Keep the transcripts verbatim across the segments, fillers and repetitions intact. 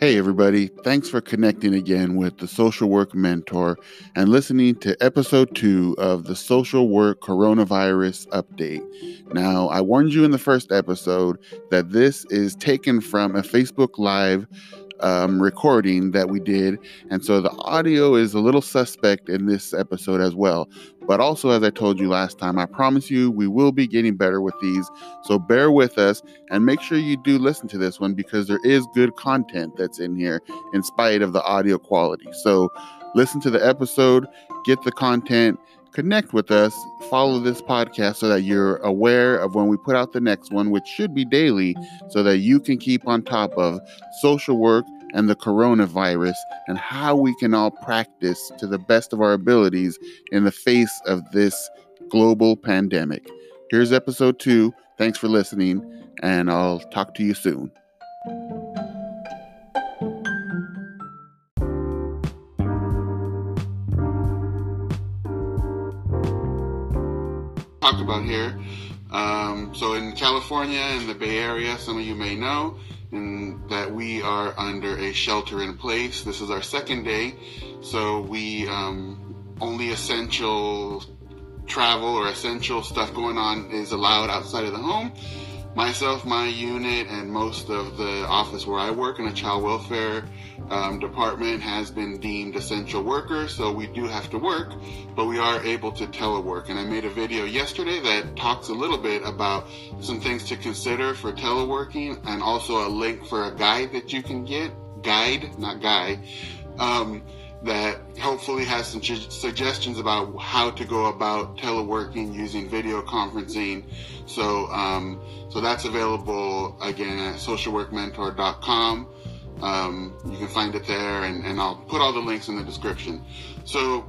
Hey everybody, thanks for connecting again with the Social Work Mentor and listening to episode two of the Social Work Coronavirus Update. Now, I warned you in the first episode that this is taken from a Facebook Live um, recording that we did, and so the audio is a little suspect in this episode as well. But also, as I told you last time, I promise you we will be getting better with these, so bear with us and make sure you do listen to this one because there is good content that's in here in spite of the audio quality. So listen to the episode, get the content, connect with us, follow this podcast so that you're aware of when we put out the next one, which should be daily, so that you can keep on top of social work and the coronavirus and how we can all practice to the best of our abilities in the face of this global pandemic. Here's episode two. Thanks for listening, and I'll talk to you soon. Talk about here. Um, so in California, in the Bay Area, some of you may know in that we are under a shelter in place. This is our second day, so we um, only essential travel or essential stuff going on is allowed outside of the home. Myself, my unit, and most of the office where I work in a child welfare um, department has been deemed essential workers, so we do have to work, but we are able to telework. And I made a video yesterday that talks a little bit about some things to consider for teleworking, and also a link for a guide that you can get, guide, not guy, um, that hopefully has some ch- suggestions about how to go about teleworking using video conferencing. So um, so that's available again at social work mentor dot com. Um, you can find it there, and, and I'll put all the links in the description. So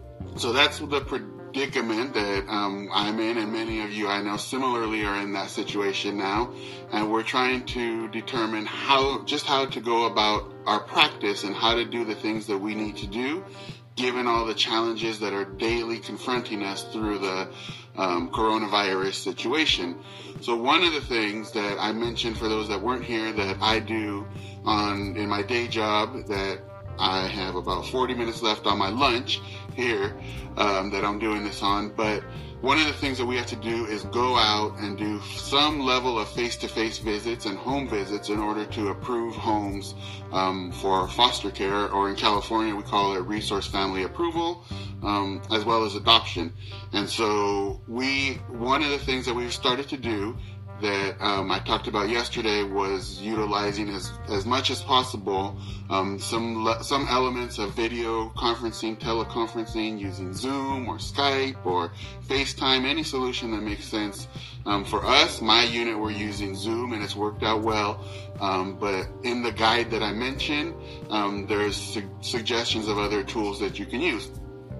so that's the predicament that um, I'm in, and many of you I know similarly are in that situation now, and we're trying to determine how just how to go about our practice and how to do the things that we need to do given all the challenges that are daily confronting us through the um, coronavirus situation. So one of the things that I mentioned for those that weren't here that I do on in my day job, that I have about forty minutes left on my lunch here um, that I'm doing this on, but one of the things that we have to do is go out and do some level of face-to-face visits and home visits in order to approve homes um, for foster care, or in California we call it resource family approval, um, as well as adoption. And so we, one of the things that we've started to do that um, I talked about yesterday was utilizing as, as much as possible um, some le- some elements of video conferencing, teleconferencing using Zoom or Skype or FaceTime, any solution that makes sense. Um, for us, my unit, we're using Zoom and it's worked out well. Um, but in the guide that I mentioned, um, there's su- suggestions of other tools that you can use.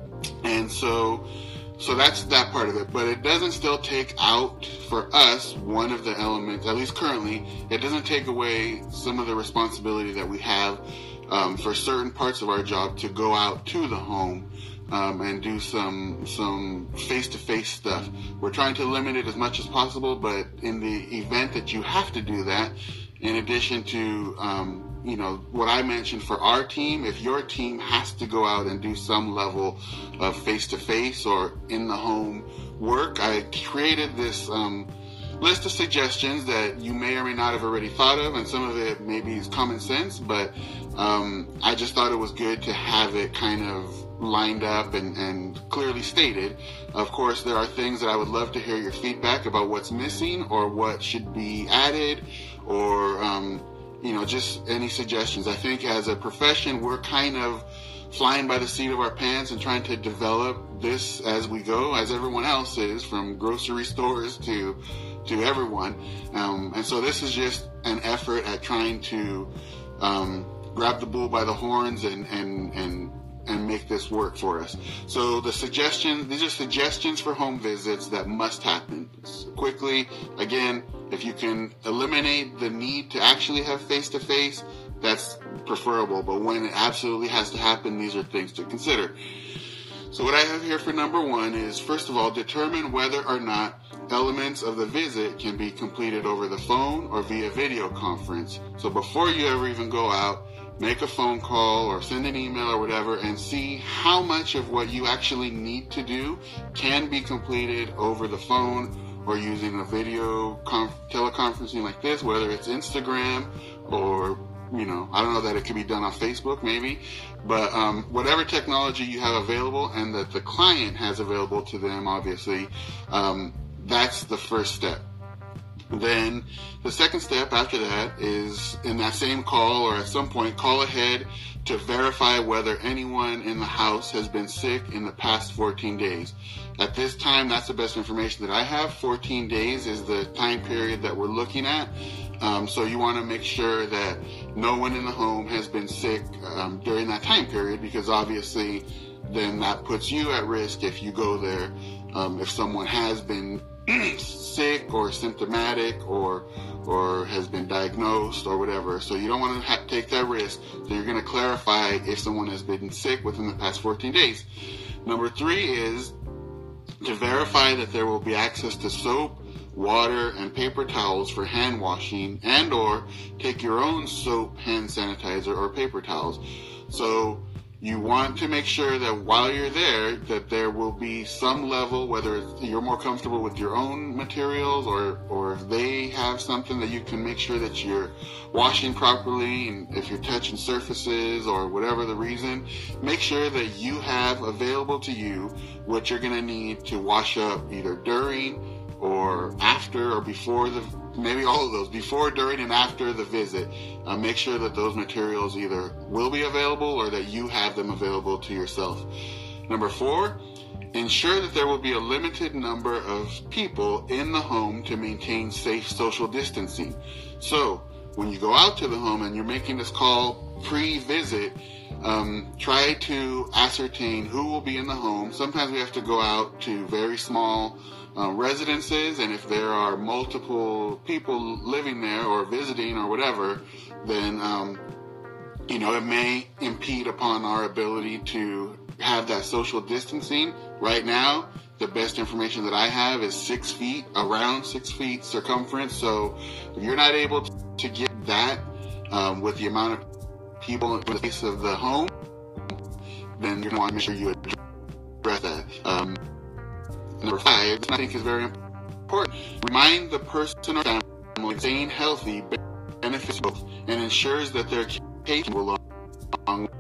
And so So that's that part of it, but it doesn't still take out, for us, one of the elements, at least currently, it doesn't take away some of the responsibility that we have um, for certain parts of our job to go out to the home um, and do some some face-to-face stuff. We're trying to limit it as much as possible, but in the event that you have to do that, in addition to um, you know, what I mentioned for our team, if your team has to go out and do some level of face-to-face or in-the-home work, I created this um, list of suggestions that you may or may not have already thought of, and some of it maybe is common sense, but um, I just thought it was good to have it kind of lined up and, and clearly stated. Of course, there are things that I would love to hear your feedback about what's missing or what should be added, or um, you know, just any suggestions. I think as a profession, we're kind of flying by the seat of our pants and trying to develop this as we go, as everyone else is, from grocery stores to to everyone. Um, and so this is just an effort at trying to um, grab the bull by the horns and and and and make this work for us. So the suggestion, these are suggestions for home visits that must happen quickly. Again, if you can eliminate the need to actually have face-to-face, that's preferable. But when it absolutely has to happen, these are things to consider. So what I have here for number one is, first of all, determine whether or not elements of the visit can be completed over the phone or via video conference. So before you ever even go out, make a phone call or send an email or whatever and see how much of what you actually need to do can be completed over the phone or using a video conf- teleconferencing like this, whether it's Instagram or, you know, I don't know that it could be done on Facebook maybe, but um, whatever technology you have available and that the client has available to them, obviously, um, that's the first step. Then the second step after that is in that same call or at some point call ahead to verify whether anyone in the house has been sick in the past fourteen days. At this time, that's the best information that I have. fourteen days is the time period that we're looking at. Um, so you want to make sure that no one in the home has been sick um, during that time period, because obviously then that puts you at risk if you go there. Um, if someone has been sick or symptomatic or or has been diagnosed or whatever. So you don't want to ha- take that risk. So you're going to clarify if someone has been sick within the past fourteen days. Number three is to verify that there will be access to soap, water, and paper towels for hand washing, and or take your own soap, hand sanitizer, or paper towels. So you want to make sure that while you're there, that there will be some level, whether it's, you're more comfortable with your own materials or, or if they have something that you can make sure that you're washing properly, and if you're touching surfaces or whatever the reason, make sure that you have available to you what you're going to need to wash up either during or after or before the, maybe all of those, before, during, and after the visit. Uh, make sure that those materials either will be available or that you have them available to yourself. Number four, ensure that there will be a limited number of people in the home to maintain safe social distancing. So when you go out to the home and you're making this call pre-visit, um, try to ascertain who will be in the home. Sometimes we have to go out to very small Uh, residences, and if there are multiple people living there or visiting or whatever, then um, you know, it may impede upon our ability to have that social distancing. Right now, the best information that I have is six feet, around six feet circumference. So if you're not able to get that um, with the amount of people in the space of the home, then you're going to want to make sure you address that. Um, Number five, I think is very important. Remind the person or family staying healthy benefits both and ensures that their case will along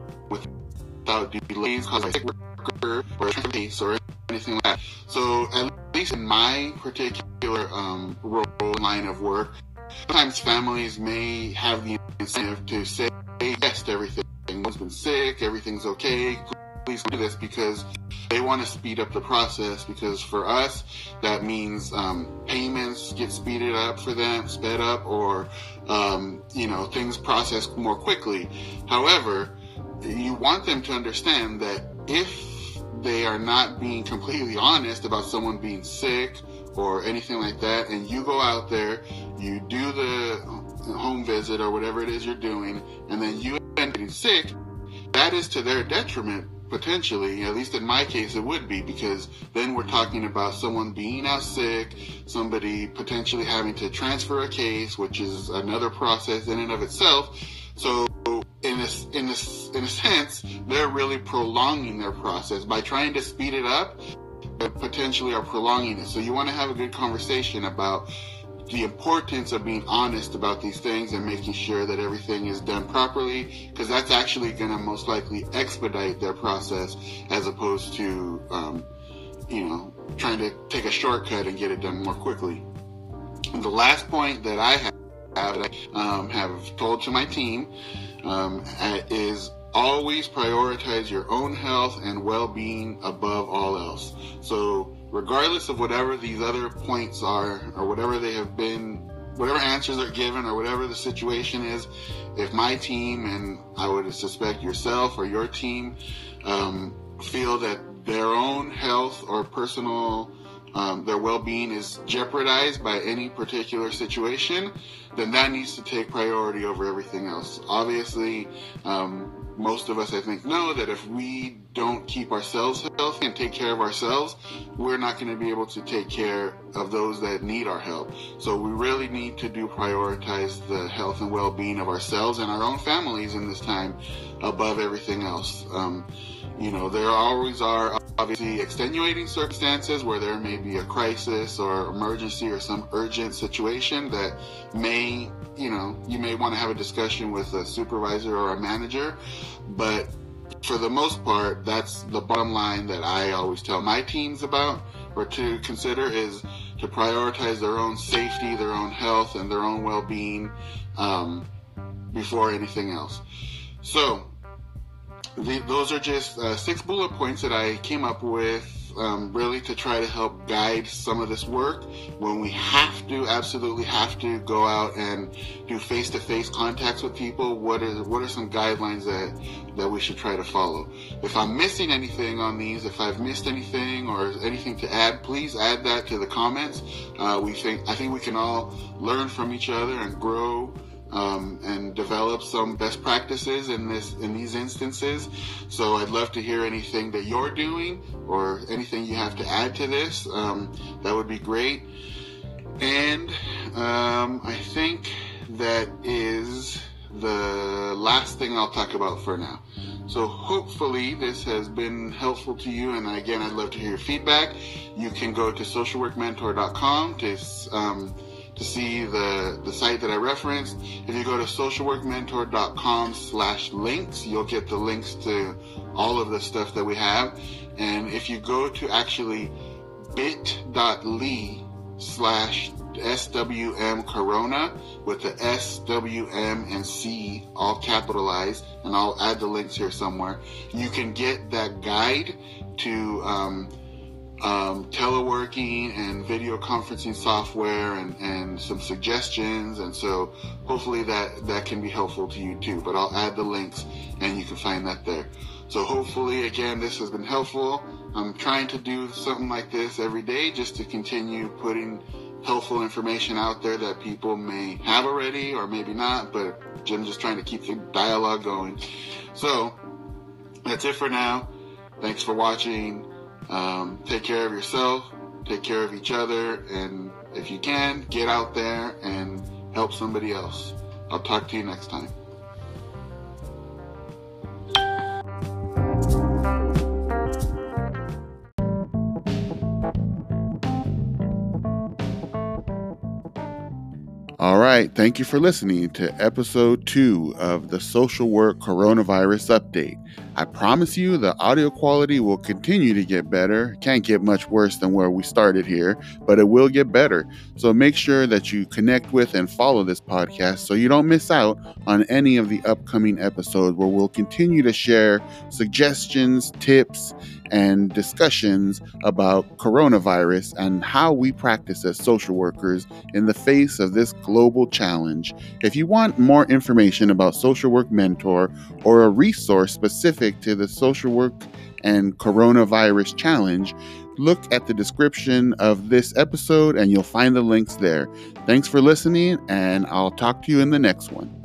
without delays caused by sick worker or a case or anything like that. So at least in my particular um, role line of work, sometimes families may have the incentive to say yes to everything. One's been sick, everything's okay, please do this, because they want to speed up the process, because for us, that means um, payments get speeded up for them, sped up, or, um, you know, things processed more quickly. However, you want them to understand that if they are not being completely honest about someone being sick or anything like that, and you go out there, you do the home visit or whatever it is you're doing, and then you end up getting sick, that is to their detriment. Potentially, at least in my case, it would be, because then we're talking about someone being out sick, somebody potentially having to transfer a case, which is another process in and of itself. So in a, in a, in a sense, they're really prolonging their process. By trying to speed it up, they potentially are prolonging it. So you want to have a good conversation about the importance of being honest about these things and making sure that everything is done properly, because that's actually going to most likely expedite their process, as opposed to, um, you know, trying to take a shortcut and get it done more quickly. And the last point that I have, that I um, have told to my team um, is always prioritize your own health and well-being above all else. So regardless of whatever these other points are, or whatever they have been, whatever answers are given, or whatever the situation is, if my team, and I would suspect yourself or your team, um, feel that their own health or personal um, their well-being is jeopardized by any particular situation, then that needs to take priority over everything else. Obviously, um, most of us, I think, know that if we don't keep ourselves healthy and take care of ourselves, we're not going to be able to take care of those that need our help. So we really need to do prioritize the health and well-being of ourselves and our own families in this time above everything else. Um, you know, there always are obviously extenuating circumstances where there may be a crisis or emergency or some urgent situation that may, you know, you may want to have a discussion with a supervisor or a manager. But for the most part, that's the bottom line that I always tell my teams about, or to consider, is to prioritize their own safety, their own health, and their own well-being um, before anything else. So the, those are just uh, six bullet points that I came up with um, really to try to help guide some of this work when we have to, absolutely have to go out and do face-to-face contacts with people. What are, what are some guidelines that, that we should try to follow? If I'm missing anything on these, if I've missed anything or anything to add, please add that to the comments. Uh, we think, I think we can all learn from each other and grow Um, and develop some best practices in this in these instances. So I'd love to hear anything that you're doing or anything you have to add to this. Um, that would be great. And um, I think that is the last thing I'll talk about for now. So hopefully this has been helpful to you. And again, I'd love to hear your feedback. You can go to social work mentor dot com to um, to see the, the site that I referenced. If you go to social work mentor dot com slash links, you'll get the links to all of the stuff that we have. And if you go to actually bit.ly slash SWM Corona with the S, W, M, and C all capitalized, and I'll add the links here somewhere, you can get that guide to um, Um, teleworking and video conferencing software and, and some suggestions. And so hopefully that, that can be helpful to you too. But I'll add the links and you can find that there. So hopefully, again, this has been helpful. I'm trying to do something like this every day just to continue putting helpful information out there that people may have already or maybe not. But Jim's just trying to keep the dialogue going. So that's it for now. Thanks for watching. Um, take care of yourself, take care of each other, and if you can, get out there and help somebody else. I'll talk to you next time. All right, thank you for listening to episode two of the Social Work Coronavirus Update. I promise you the audio quality will continue to get better. Can't get much worse than where we started here, but it will get better. So make sure that you connect with and follow this podcast so you don't miss out on any of the upcoming episodes where we'll continue to share suggestions, tips, and discussions about coronavirus and how we practice as social workers in the face of this global challenge. If you want more information about Social Work Mentor or a resource specific to the social work and coronavirus challenge, look at the description of this episode and you'll find the links there. Thanks for listening, and I'll talk to you in the next one.